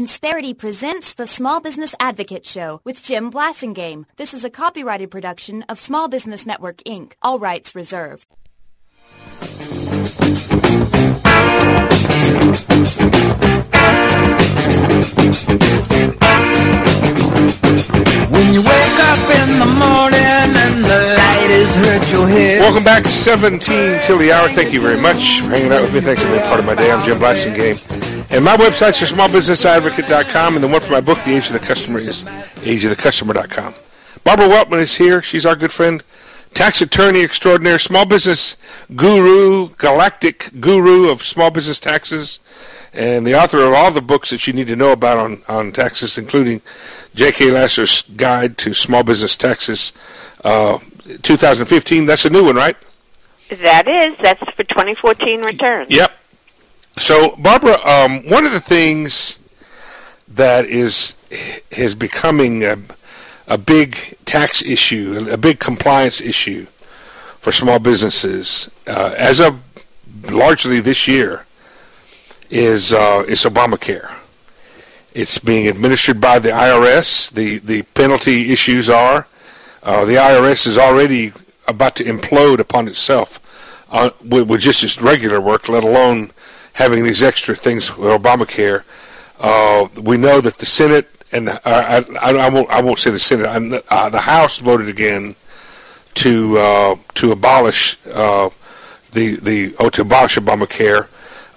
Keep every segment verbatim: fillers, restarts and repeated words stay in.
Insperity presents the Small Business Advocate Show with Jim Blasingame. This is a copyrighted production of Small Business Network, Incorporated. All rights reserved. When you wake up in the morning and the light has hurt your head. Welcome back, seventeen till the hour. Thank you very much for hanging out with me. Thanks for being part of my day. I'm Jim Blasingame. And my websites are small business advocate dot com, and the one for my book, The Age of the Customer, is age of the customer dot com. Barbara Weltman is here. She's our good friend, tax attorney extraordinaire, small business guru, galactic guru of small business taxes, and the author of all the books that you need to know about on, on taxes, including J K. Lasser's Guide to Small Business Taxes, uh, two thousand fifteen. That's a new one, right? That is. That's for twenty fourteen returns. Yep. So, Barbara, um, one of the things that is is becoming a, a big tax issue, a big compliance issue for small businesses, uh, as of largely this year, is uh, is Obamacare. It's being administered by the I R S. The the penalty issues are uh, the I R S is already about to implode upon itself uh, with, with just its regular work, let alone having these extra things with Obamacare. Uh, we know that the Senate and the, uh, I, I, I won't I won't say the Senate, uh, the House voted again to uh, to abolish uh, the the oh, to abolish Obamacare.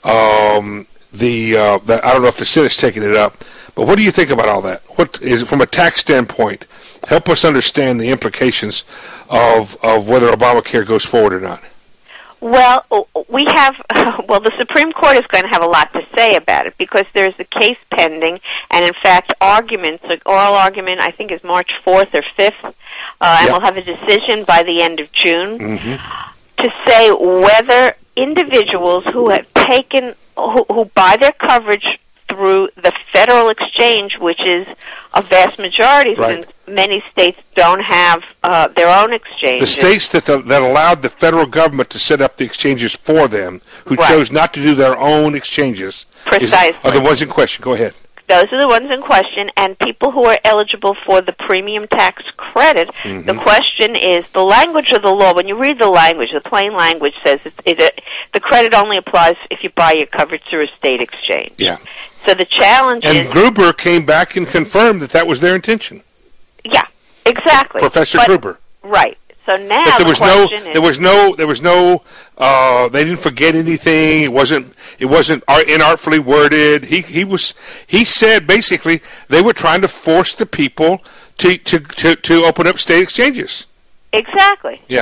Um, the, uh, the I don't know if the Senate's taking it up, but what do you think about all that? What is from a tax standpoint? Help us understand the implications of of whether Obamacare goes forward or not. Well, we have, well, the Supreme Court is going to have a lot to say about it because there's a case pending, and in fact, arguments, an oral argument, I think is March fourth or fifth, uh, and yep. we'll have a decision by the end of June mm-hmm. to say whether individuals who have taken, who, who buy their coverage through the federal exchange, which is a vast majority, right. since many states don't have uh, their own exchanges. The states that the, that allowed the federal government to set up the exchanges for them, who right. chose not to do their own exchanges, precisely, is, are the ones in question. Go ahead. Those are the ones in question, and people who are eligible for the premium tax credit. Mm-hmm. The question is the language of the law. When you read the language, the plain language says it, it, it, the credit only applies if you buy your coverage through a state exchange. Yeah. So the challenge and is... And Gruber came back and confirmed that that was their intention. Yeah, exactly. Professor but, Gruber. Right. So now but there the was question no, is... There was no... There was no... Uh, they didn't forget anything. It wasn't... It wasn't inartfully worded. He he was... He said, basically, they were trying to force the people to, to, to, to open up state exchanges. Exactly. Yeah.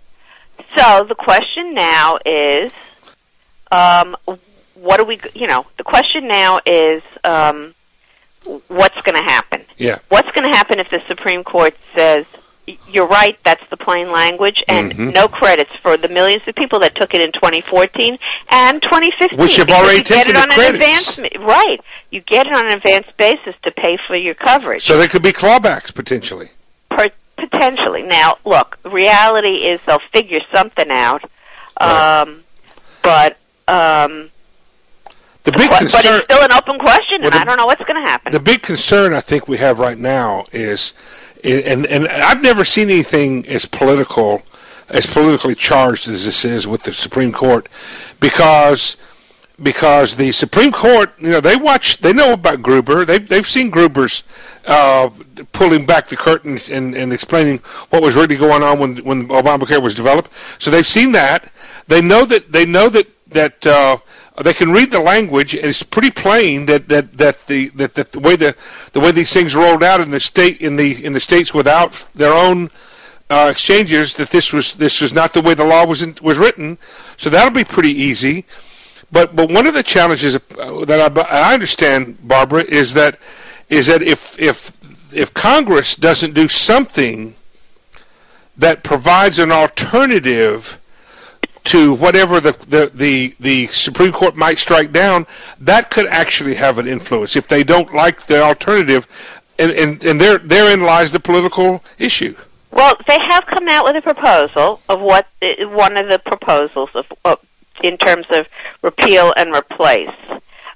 So the question now is... Um, what do we... You know, the question now is... Um, what's going to happen? Yeah. What's going to happen if the Supreme Court says... You're right, that's the plain language, and mm-hmm. no credits for the millions of people that took it in twenty fourteen and twenty fifteen. Which have already taken the credits. Advance, right. You get it on an advanced basis to pay for your coverage. So there could be clawbacks, potentially. Per- potentially. Now, look, reality is they'll figure something out, right. um, but... Um, The big but, concern, but it's still an open question, well, and the, I don't know what's going to happen. The big concern I think we have right now is... And and I've never seen anything as political, as politically charged as this is with the Supreme Court, because because the Supreme Court, you know, they watch, they know about Gruber, they've they've seen Gruber's uh, pulling back the curtain and, and explaining what was really going on when when Obamacare was developed. So they've seen that. They know that they know that that. Uh, They can read the language, and it's pretty plain that, that, that the that, that the way the the way these things rolled out in the state in the in the states without their own uh, exchanges, that this was this was not the way the law was in, was written. So that'll be pretty easy. But but one of the challenges that I, I understand, Barbara, is that is that if if if Congress doesn't do something that provides an alternative to whatever the, the, the, the Supreme Court might strike down, that could actually have an influence if they don't like the alternative, and, and, and there, therein lies the political issue. Well, they have come out with a proposal of what, one of the proposals of, of in terms of repeal and replace.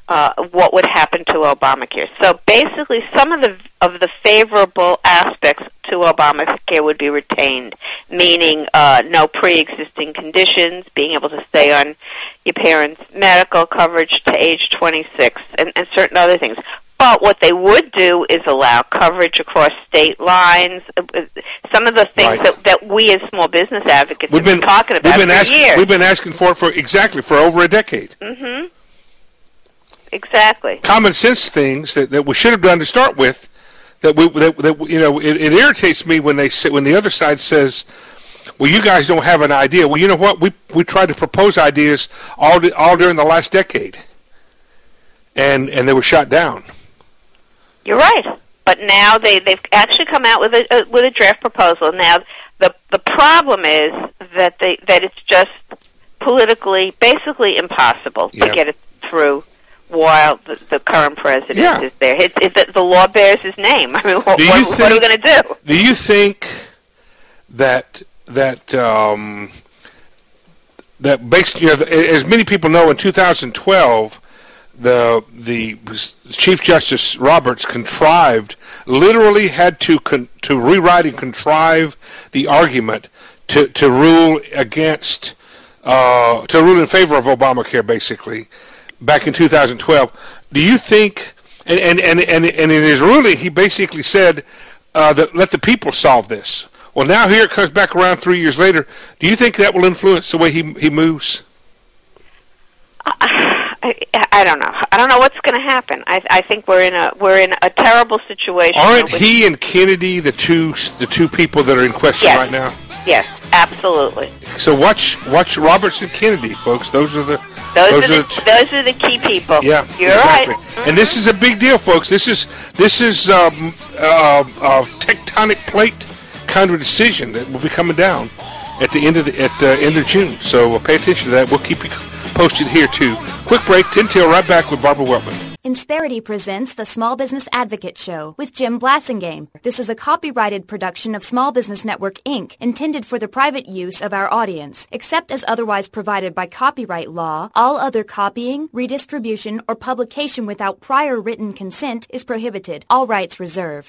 uh, what would happen to Obamacare. So basically, some of the of the favorable aspects to Obamacare would be retained, meaning uh, no pre-existing conditions, being able to stay on your parents' medical coverage to age twenty-six, and, and certain other things. But what they would do is allow coverage across state lines. Some of the things right. that, that we as small business advocates we've have been, been talking about we've been for asking, years. We've been asking for it for exactly for over a decade. Mm-hmm. Exactly. Common sense things that, that we should have done to start with. That we that, that you know it, it irritates me when they say, when the other side says, "Well, you guys don't have an idea." Well, you know what? We we tried to propose ideas all all during the last decade, and and they were shot down. You're right, but now they they've actually come out with a, a with a draft proposal. Now the the problem is that they that it's just politically basically impossible yeah. to get it through while the, the current president yeah. is there. It's, it's, the, the law bears his name. I mean, what, what, think, what are we going to do? Do you think that that um, that based you know as many people know in two thousand twelve. The the Chief Justice Roberts contrived, literally had to con, to rewrite and contrive the argument to, to rule against, uh, to rule in favor of Obamacare, basically, back in two thousand twelve. Do you think, and, and, and, and, and in his ruling, he basically said uh, that let the people solve this. Well, now here it comes back around three years later. Do you think that will influence the way he he moves? I, I don't know. I don't know what's going to happen. I, I think we're in a we're in a terrible situation. Aren't he and Kennedy the two the two people that are in question yes. right now? Yes, absolutely. So watch watch Roberts and Kennedy, folks. Those are the those, those are, the, are the those are the key people. Yeah, you're exactly. right. Mm-hmm. And this is a big deal, folks. This is this is um, uh, a tectonic plate kind of decision that will be coming down at the end of the at the end of June. So uh, pay attention to that. We'll keep you posted here too. Quick break. Tin Tail right back with Barbara Weltman. Insperity presents the Small Business Advocate Show with Jim Blassingame. This is a copyrighted production of Small Business Network, Incorporated, intended for the private use of our audience. Except as otherwise provided by copyright law, all other copying, redistribution, or publication without prior written consent is prohibited. All rights reserved.